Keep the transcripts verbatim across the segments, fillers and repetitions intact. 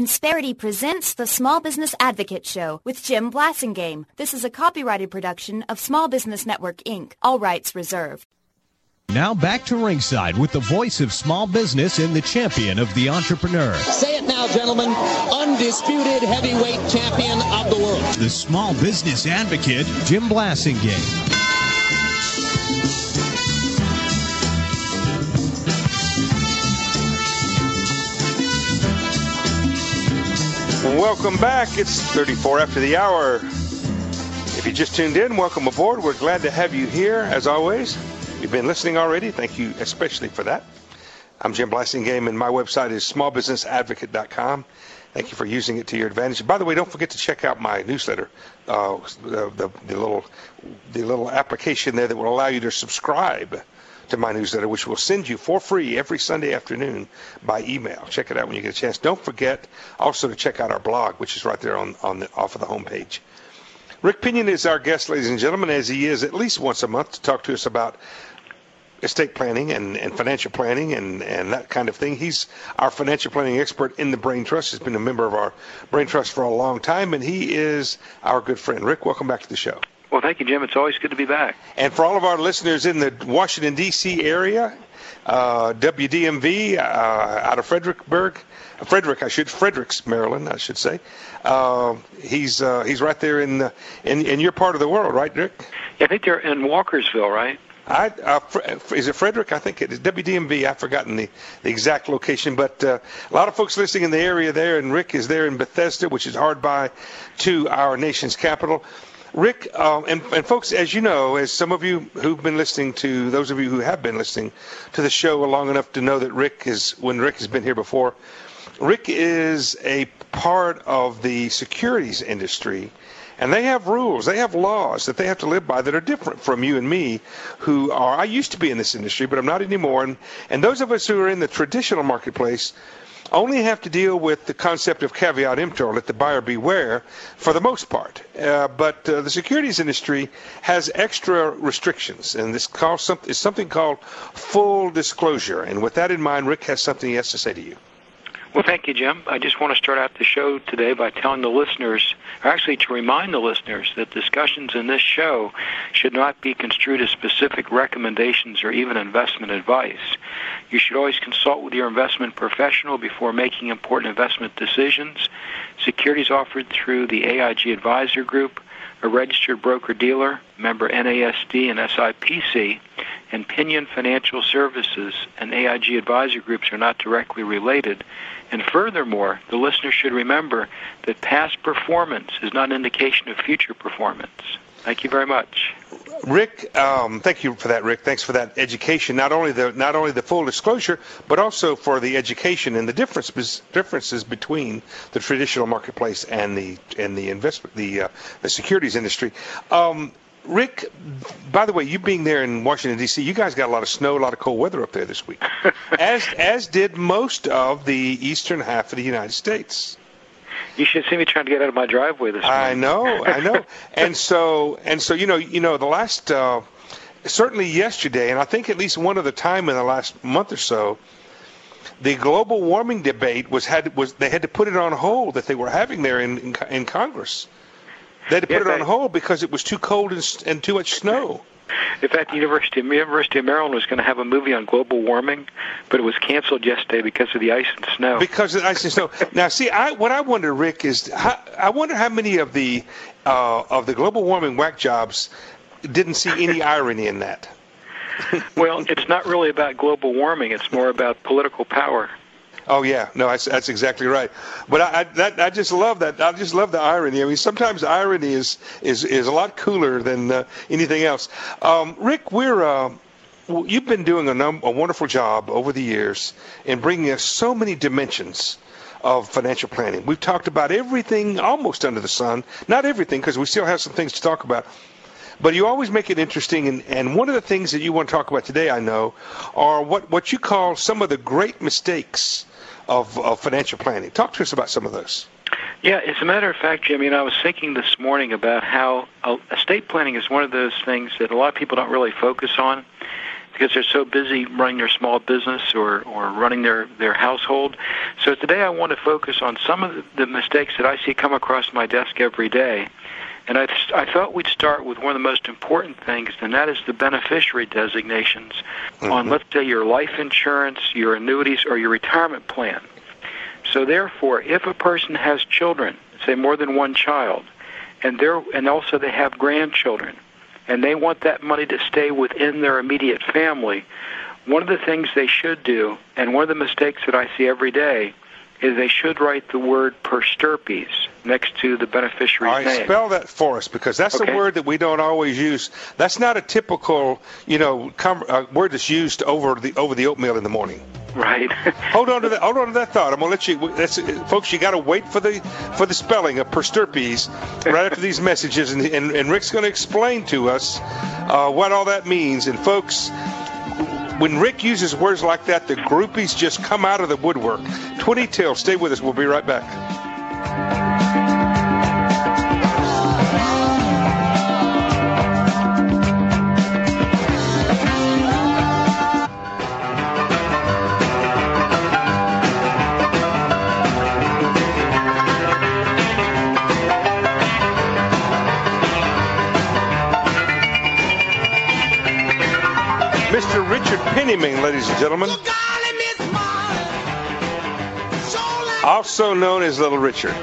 Insperity presents the Small Business Advocate Show with Jim Blasingame. This is a copyrighted production of Small Business Network, Incorporated. All rights reserved. Now back to ringside with the voice of small business and the champion of the entrepreneur. Say it now, gentlemen. Undisputed heavyweight champion of the world. The small business advocate, Jim Blasingame. Welcome back. It's thirty-four after the hour. If you just tuned in, welcome aboard. We're glad to have you here, as always. If you've been listening already, thank you especially for that. I'm Jim Blasingame, and my website is small business advocate dot com. Thank you for using it to your advantage. By the way, don't forget to check out my newsletter, uh, the, the, the little the little application there that will allow you to subscribe to my newsletter, which will send you for free every Sunday afternoon by email. Check it out when you get a chance. Don't forget also to check out our blog, which is right there on, on the, off of the homepage. Rick Pinion is our guest, ladies and gentlemen, as he is at least once a month to talk to us about estate planning and, and financial planning and, and that kind of thing. He's our financial planning expert in the Brain Trust. He's been a member of our Brain Trust for a long time, and he is our good friend. Rick, welcome back to the show. Well, thank you, Jim. It's always good to be back. And for all of our listeners in the Washington, D C area, uh, W D M V uh, out of Fredericksburg, Frederick, I should, Fredericks, Maryland, I should say. Uh, he's uh, he's right there in, the, in in your part of the world, right, Rick? Yeah, I think they're in Walkersville, right? I, uh, is it Frederick? I think it is W D M V. I've forgotten the, the exact location, but uh, a lot of folks listening in the area there, and Rick is there in Bethesda, which is hard by to our nation's capital. Rick, um, and, and folks, as you know, as some of you who've been listening to, those of you who have been listening to the show long enough to know that Rick is, when Rick has been here before, Rick is a part of the securities industry, and they have rules, they have laws that they have to live by that are different from you and me, who are, I used to be in this industry, but I'm not anymore, and, and those of us who are in the traditional marketplace only have to deal with the concept of caveat emptor, let the buyer beware, for the most part. Uh, but uh, the securities industry has extra restrictions, and this calls some, is something called full disclosure. And with that in mind, Rick has something he has to say to you. Well, thank you, Jim. I just want to start out the show today by telling the listeners, or actually to remind the listeners, that discussions in this show should not be construed as specific recommendations or even investment advice. You should always consult with your investment professional before making important investment decisions. Securities offered through the A I G Advisor Group, a registered broker-dealer, member N A S D and S I P C, and Pinion Financial Services and A I G Advisor Groups are not directly related. And furthermore, the listener should remember that past performance is not an indication of future performance. Thank you very much. Rick, um, thank you for that, Rick. Thanks for that education. Not only the not only the full disclosure, but also for the education and the difference differences between the traditional marketplace and the and the investment the uh, the securities industry. Um, Rick, by the way, you being there in Washington, D C, you guys got a lot of snow, a lot of cold weather up there this week, as as did most of the eastern half of the United States. You should see me trying to get out of my driveway this morning. I know, I know. and so, and so, you know, you know, the last, uh, certainly yesterday, and I think at least one other time in the last month or so, the global warming debate was had was they had to put it on hold that they were having there in in, in Congress. They had to put yeah, it on they, hold because it was too cold and, and too much snow. In fact, the University of, University of Maryland was going to have a movie on global warming, but it was canceled yesterday because of the ice and snow. Because of the ice and snow. Now, see, I, what I wonder, Rick, is how, I wonder how many of the uh, of the global warming whack jobs didn't see any irony in that. Well, it's not really about global warming. It's more about political power. Oh yeah, no, that's, that's exactly right. But I, I, that, I just love that. I just love the irony. I mean, sometimes irony is is, is a lot cooler than uh, anything else. Um, Rick, we're uh, you've been doing a, num- a wonderful job over the years in bringing us so many dimensions of financial planning. We've talked about everything almost under the sun. Not everything, because we still have some things to talk about. But you always make it interesting, and, and one of the things that you want to talk about today, I know, are what, what you call some of the great mistakes of, of financial planning. Talk to us about some of those. Yeah, as a matter of fact, Jim, you know, I was thinking this morning about how estate planning is one of those things that a lot of people don't really focus on. because they're so busy running their small business or, or running their, their household. So today I want to focus on some of the, the mistakes that I see come across my desk every day. And I, I thought we'd start with one of the most important things, and that is the beneficiary designations mm-hmm. on, let's say, your life insurance, your annuities, or your retirement plan. So therefore, if a person has children, say more than one child, and they're and also they have grandchildren, and they want that money to stay within their immediate family, one of the things they should do, and one of the mistakes that I see every day, is they should write the word Persterpes next to the beneficiary's All right, name. Spell that for us, because that's Okay. a word that we don't always use. That's not a typical, you know, com- uh, word that's used over the over the oatmeal in the morning. Right. Hold on to that. Hold on to that thought. I'm gonna let you, that's, folks. You got to wait for the for the spelling of Persterpes right after these messages, and and, and Rick's going to explain to us uh, what all that means. And folks, when Rick uses words like that, the groupies just come out of the woodwork. twenty till. Stay with us. We'll be right back. Mister Richard Pennyman, ladies and gentlemen, also known as Little Richard.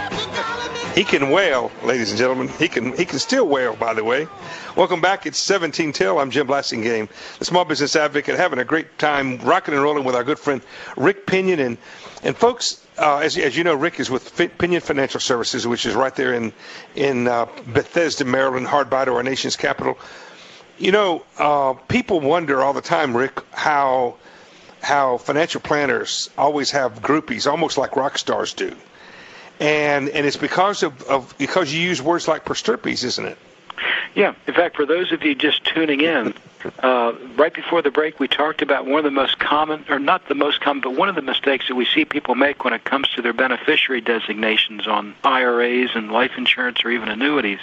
He can wail, ladies and gentlemen. He can he can still wail, by the way. Welcome back. It's seventeen till. I'm Jim Blasingame, the small business advocate, having a great time rocking and rolling with our good friend Rick Pinion. And and folks, uh, as as you know, Rick is with Pinion Financial Services, which is right there in in uh, Bethesda, Maryland, hard by to our nation's capital. You know, uh, people wonder all the time, Rick, how how financial planners always have groupies, almost like rock stars do, and and it's because of, of because you use words like Persterpes, isn't it? Yeah. In fact, for those of you just tuning in, uh, right before the break, we talked about one of the most common, or not the most common, but one of the mistakes that we see people make when it comes to their beneficiary designations on I R As and life insurance or even annuities.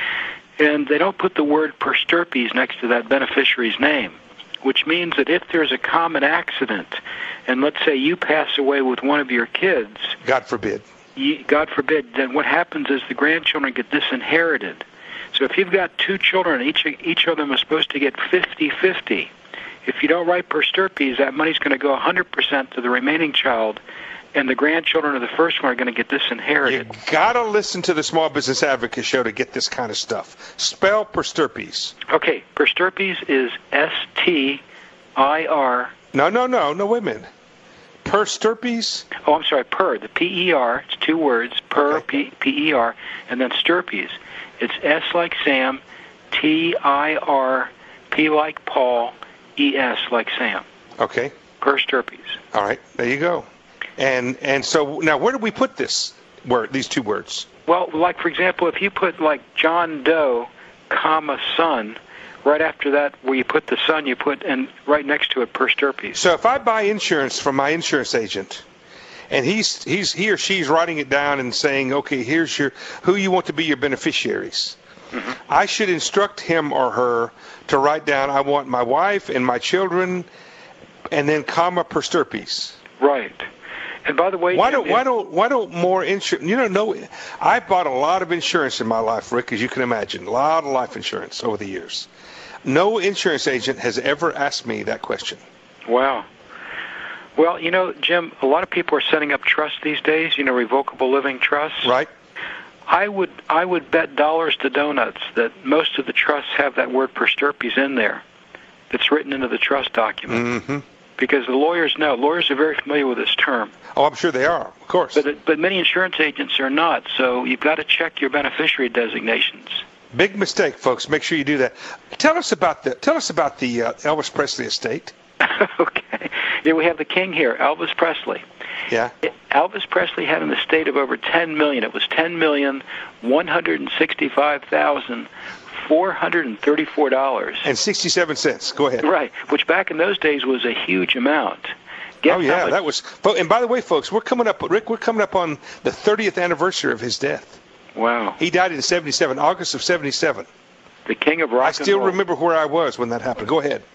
And they don't put the word Persterpes next to that beneficiary's name, which means that if there's a common accident, and let's say you pass away with one of your kids, God forbid. You, God forbid, then what happens is the grandchildren get disinherited. So if you've got two children, each each of them is supposed to get fifty-fifty. If you don't write Persterpes, that money's going to go one hundred percent to the remaining child, and the grandchildren of the first one are going to get disinherited. You gotta listen to the Small Business Advocate Show to get this kind of stuff. Spell Persterpes. Okay, Persterpes is S T I R. No, no, no, no. Wait a minute. Persterpes. Oh, I'm sorry. Per, the P E R. It's two words. Per, Okay. P E R, and then Sterpes. It's S like Sam, T I R, P like Paul, E S like Sam. Okay. Persterpes. All right. There you go. And and so now, where do we put this word? These two words. Well, like for example, if you put like John Doe, comma son, right after that, where you put the son, you put and right next to it Persterpes. So if I buy insurance from my insurance agent, and he's he's he or she's writing it down and saying, okay, here's your who you want to be your beneficiaries. Mm-hmm. I should instruct him or her to write down, I want my wife and my children, and then comma Persterpes. Right. And by the way, why Jim, don't why don't why don't more insurance? You know, no, I bought a lot of insurance in my life, Rick, as you can imagine, a lot of life insurance over the years. No insurance agent has ever asked me that question. Wow. Well, you know, Jim, a lot of people are setting up trusts these days. You know, revocable living trusts. Right. I would I would bet dollars to donuts that most of the trusts have that word Persterpes in there. That's written into the trust document. Mm-hmm. Because the lawyers know. Lawyers are very familiar with this term. Oh, I'm sure they are, of course. But but many insurance agents are not, so you've got to check your beneficiary designations. Big mistake, folks. Make sure you do that. Tell us about the tell us about the uh, Elvis Presley estate. Okay. Yeah, we have the king here, Elvis Presley. Yeah. Elvis Presley had an estate of over ten million dollars. It was ten million one hundred sixty-five thousand four hundred thirty-four dollars and sixty-seven cents. Go ahead. Right, which back in those days was a huge amount. Guess oh yeah, much... that was. And by the way, folks, we're coming up. Rick, we're coming up on the thirtieth anniversary of his death. Wow. He died in seventy-seven, August of seventy-seven. The king of rock I and still roll. remember where I was when that happened. Go ahead.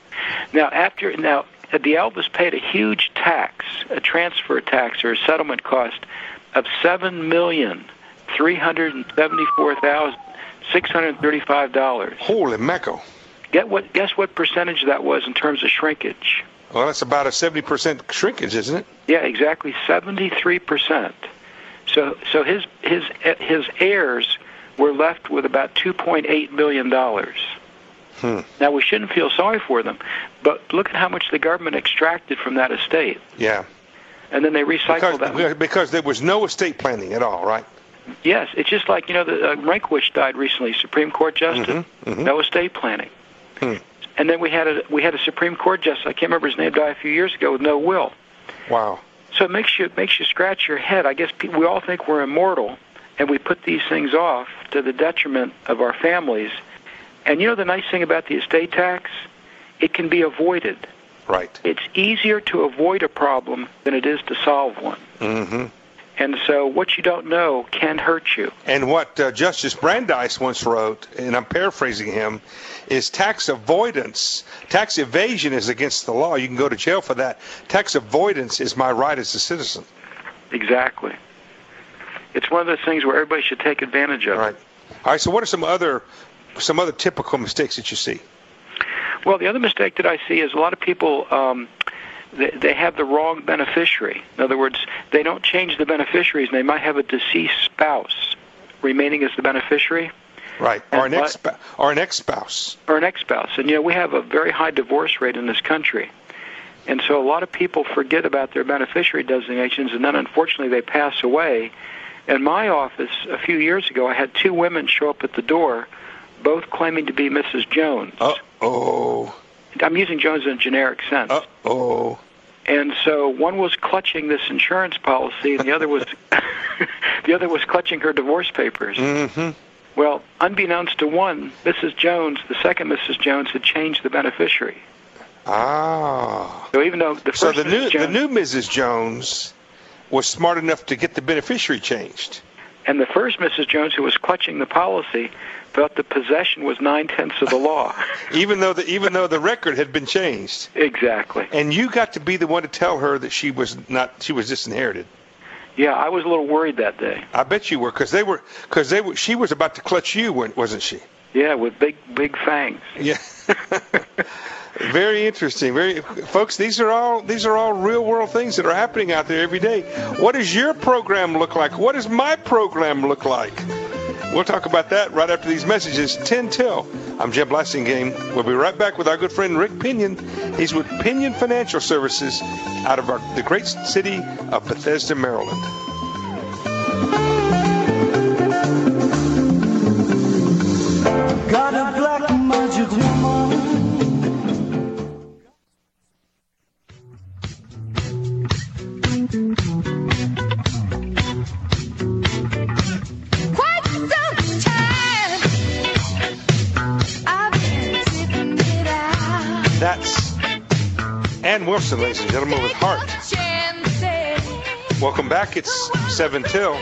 Now, after now, the Elvis paid a huge tax, a transfer tax or a settlement cost of seven million three hundred seventy-four thousand six hundred thirty-five dollars. Holy mackerel! Get what? Guess what percentage that was in terms of shrinkage? Well, that's about a seventy percent shrinkage, isn't it? Yeah, exactly, seventy-three percent. So, so his his his heirs were left with about two point eight million dollars. Hmm. Now, we shouldn't feel sorry for them, but look at how much the government extracted from that estate. Yeah. And then they recycled because, that. Because there was no estate planning at all, right? Yes, it's just like, you know, the uh, Rehnquist died recently, Supreme Court justice. Mm-hmm, mm-hmm. No estate planning. Hmm. And then we had a we had a Supreme Court justice, I can't remember his name, died a few years ago with no will. Wow. So it makes you it makes you scratch your head. I guess people, we all think we're immortal, and we put these things off to the detriment of our families. And you know the nice thing about the estate tax? It can be avoided. Right. It's easier to avoid a problem than it is to solve one. Mm-hmm. And so what you don't know can hurt you. And what uh, Justice Brandeis once wrote, and I'm paraphrasing him, is tax avoidance. Tax evasion is against the law. You can go to jail for that. Tax avoidance is my right as a citizen. Exactly. It's one of those things where everybody should take advantage of. All right. All right, so what are some other some other typical mistakes that you see? Well, the other mistake that I see is a lot of people, um, they, they have the wrong beneficiary. In other words, they don't change the beneficiaries, and they might have a deceased spouse remaining as the beneficiary. Right, or an, ex- or an ex-spouse. Or an ex-spouse. And, you know, we have a very high divorce rate in this country. And so a lot of people forget about their beneficiary designations, and then, unfortunately, they pass away. In my office, a few years ago, I had two women show up at the door, both claiming to be Missus Jones. Uh-oh. I'm using Jones in a generic sense. Uh-oh. And so one was clutching this insurance policy, and the other was the other was clutching her divorce papers. Mm-hmm. Well, unbeknownst to one, Missus Jones, the second Missus Jones, had changed the beneficiary. Ah. So even though the first so the Missus new Jones, the new Missus Jones was smart enough to get the beneficiary changed. And the first Missus Jones, who was clutching the policy, felt the possession was nine-tenths of the law. even though the even though the record had been changed. Exactly. And you got to be the one to tell her that she was not she was disinherited. Yeah, I was a little worried that day. I bet you were, because they were because they were she was about to clutch you, wasn't she? Yeah, with big big fangs. Yeah. Very interesting. Very, folks. These are all these are all real world things that are happening out there every day. What does your program look like? What does my program look like? We'll talk about that right after these messages. ten till. I'm Jim Blasingame. We'll be right back with our good friend Rick Pinion. He's with Pinion Financial Services out of our, the great city of Bethesda, Maryland. Got a black magic woman. Quite some time I've been sitting it out. That's Ann Wilson, ladies and gentlemen, with Heart. Welcome back. It's seven till.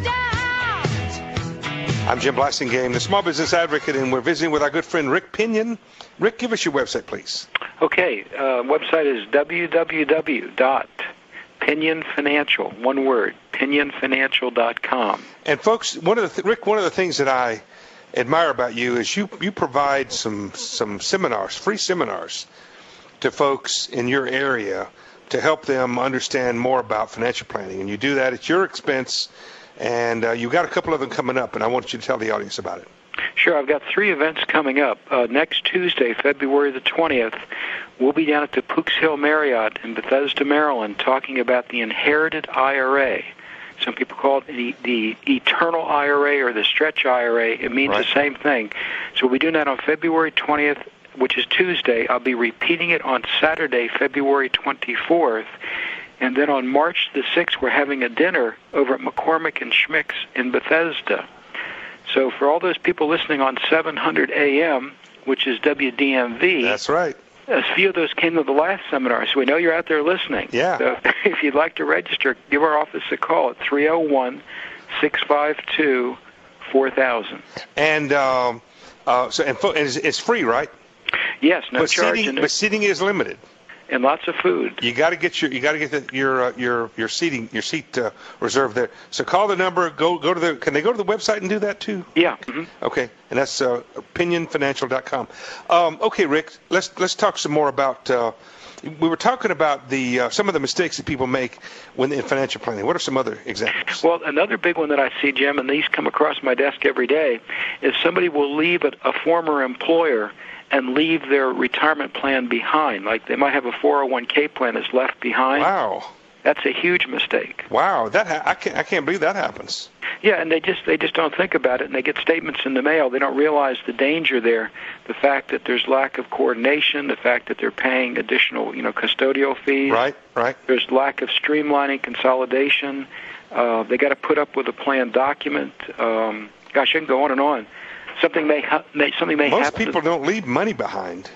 I'm Jim Blasingame, the Small Business Advocate, and we're visiting with our good friend Rick Pinion. Rick, give us your website, please. Okay, uh, website is w w w dot pinion financial, one word, pinion financial dot com. And folks, one of the th- Rick, one of the things that I admire about you is you you provide some some seminars, free seminars, to folks in your area to help them understand more about financial planning, and you do that at your expense. And uh, you've got a couple of them coming up, and I want you to tell the audience about it. Sure, I've got three events coming up. Uh, next Tuesday, February the twentieth, we'll be down at the Pooks Hill Marriott in Bethesda, Maryland, talking about the inherited I R A. Some people call it the, the eternal I R A or the stretch I R A. It means right. the same thing. So we'll be doing that on February twentieth, which is Tuesday. I'll be repeating it on Saturday, February twenty-fourth. And then on March the sixth, we're having a dinner over at McCormick and Schmick's in Bethesda. So for all those people listening on seven hundred A M, which is W D M V. That's right. A few of those came to the last seminar, so we know you're out there listening. Yeah. So if you'd like to register, give our office a call at three oh one, six five two, four thousand. And, um, uh, so, and it's, it's free, right? Yes, no but charge. Seating, and, but seating is limited. and lots of food. You got to get your you got to get the, your uh, your your seating your seat uh, reserved there. So call the number. Go go to the. Can they go to the website and do that too? Yeah. Mm-hmm. Okay, and that's uh, opinion financial dot com. Um, okay, Rick. Let's let's talk some more about. Uh, we were talking about the uh, some of the mistakes that people make when in financial planning. What are some other examples? Well, another big one that I see, Jim, and these come across my desk every day, is somebody will leave a, a former employer and leave their retirement plan behind. Like they might have a four oh one k plan that's left behind. Wow. That's a huge mistake. Wow, that ha- I can't I can't believe that happens. Yeah, and they just they just don't think about it, and they get statements in the mail. They don't realize the danger there, the fact that there's lack of coordination, the fact that they're paying additional, you know, custodial fees. Right, right. There's lack of streamlining, consolidation. Uh, they got to put up with a planned document. Um, gosh, I can go on and on. Something may, ha- may something may Most happen. people don't leave money behind,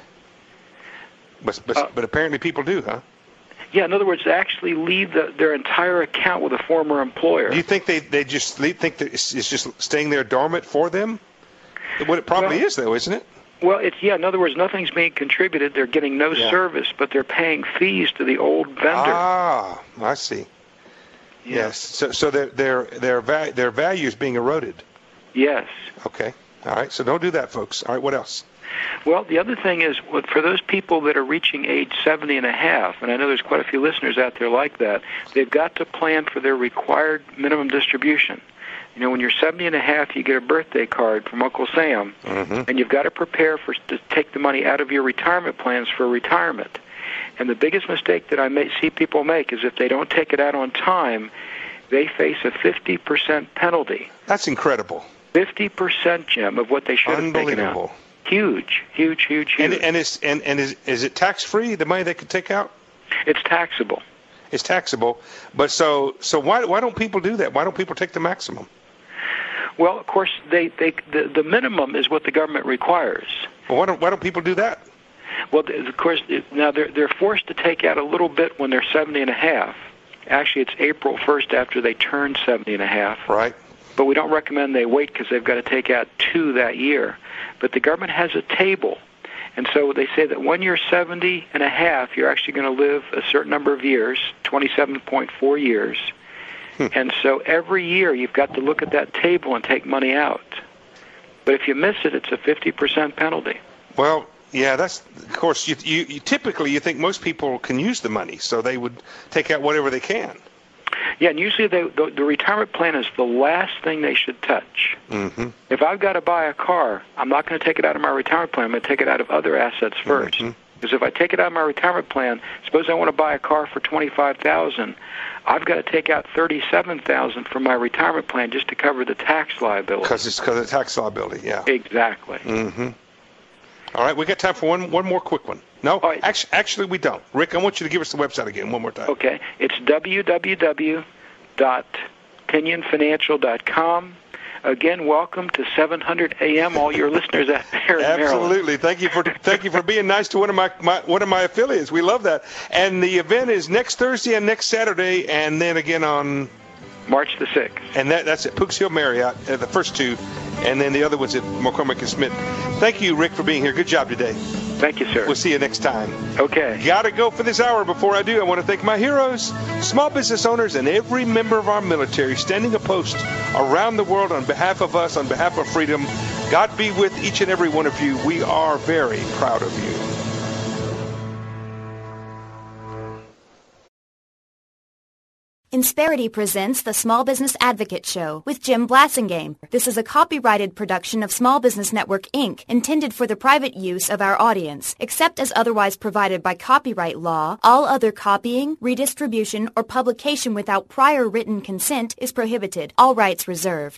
but but, Uh, but apparently people do, huh? Yeah, in other words, they actually leave the, their entire account with a former employer. Do you think they, they just leave, think that it's, it's just staying there dormant for them? What it probably Well- is, though, isn't it? Well, it's yeah. In other words, nothing's being contributed. They're getting no Yeah. service, but they're paying fees to the old vendor. Ah, I see. Yeah. Yes. So so their their their va- their value is being eroded. Yes. Okay. All right. So don't do that, folks. All right. What else? Well, the other thing is, what- for those people that are reaching age seventy and a half, and I know there's quite a few listeners out there like that, they've got to plan for their required minimum distribution. You know, when you're seventy and a half, you get a birthday card from Uncle Sam, Mhm. and you've got to prepare for to take the money out of your retirement plans for retirement. And the biggest mistake that I may see people make is if they don't take it out on time, they face a fifty percent penalty. That's incredible. fifty percent, Jim, of what they should have taken out. Unbelievable. Huge, huge, huge, huge. And and is and, and is is it tax free? The money they could take out? It's taxable. It's taxable. But so so why why don't people do that? Why don't people take the maximum? Well, of course, they, they the, the minimum is what the government requires. Well, why don't why don't people do that? Well, th- of course, it- now they're they're forced to take out a little bit when they're seventy and a half. Actually, it's April first after they turn seventy and a half. Right. But we don't recommend they wait because they've got to take out two that year. But the government has a table. And so they say that when you're seventy and a half, you're actually going to live a certain number of years, twenty-seven point four years. And so every year you've got to look at that table and take money out. But if you miss it, it's a fifty percent penalty. Well, yeah, that's of course. You, you, you typically you think most people can use the money, so they would take out whatever they can. Yeah, and usually they, the, the retirement plan is the last thing they should touch. Mm-hmm. If I've got to buy a car, I'm not going to take it out of my retirement plan. I'm going to take it out of other assets first. Mm-hmm. Because if I take it out of my retirement plan, suppose I want to buy a car for twenty-five thousand dollars, I've got to take out thirty-seven thousand dollars from my retirement plan just to cover the tax liability. Because it's because of tax liability. Yeah. Exactly. Mm-hmm. All right, we got time for one one more quick one. No, All right. actually, actually, we don't. Rick, I want you to give us the website again one more time. Okay, it's w w w dot pinion financial dot com. Again, welcome to seven hundred A M, all your listeners out there in Maryland. Absolutely. Thank you for thank you for being nice to one of my, my one of my affiliates. We love that. And the event is next Thursday and next Saturday, and then again on March the sixth. and that that's at Pooks Hill Marriott, uh, the first two, and then the other one's at McCormick and Smith. Thank you, Rick, for being here. Good job today. Thank you, sir. We'll see you next time. Okay. Gotta go for this hour. Before I do, I want to thank my heroes, small business owners, and every member of our military standing a post around the world on behalf of us, on behalf of freedom. God be with each and every one of you. We are very proud of you. Insperity presents the Small Business Advocate Show with Jim Blasingame. This is a copyrighted production of Small Business Network, Incorporated, intended for the private use of our audience. Except as otherwise provided by copyright law, all other copying, redistribution, or publication without prior written consent is prohibited. All rights reserved.